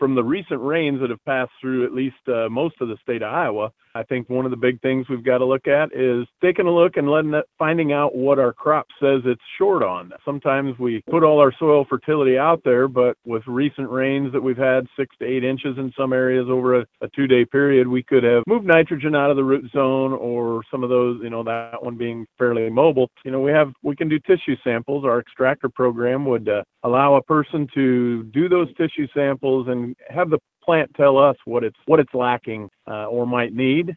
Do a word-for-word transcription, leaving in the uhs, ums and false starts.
from the recent rains that have passed through at least uh, most of the state of Iowa, I think one of the big things we've got to look at is taking a look and letting that, finding out what our crop says it's short on. Sometimes we put all our soil fertility out there, but with recent rains that we've had, six to eight inches in some areas over a, a two-day period, we could have moved nitrogen out of the root zone, or some of those, you know, that one being fairly mobile. You know, we have we can do tissue samples. Our extractor program would uh, allow a person to do those tissue samples and have the plant tell us what it's what it's lacking uh, or might need,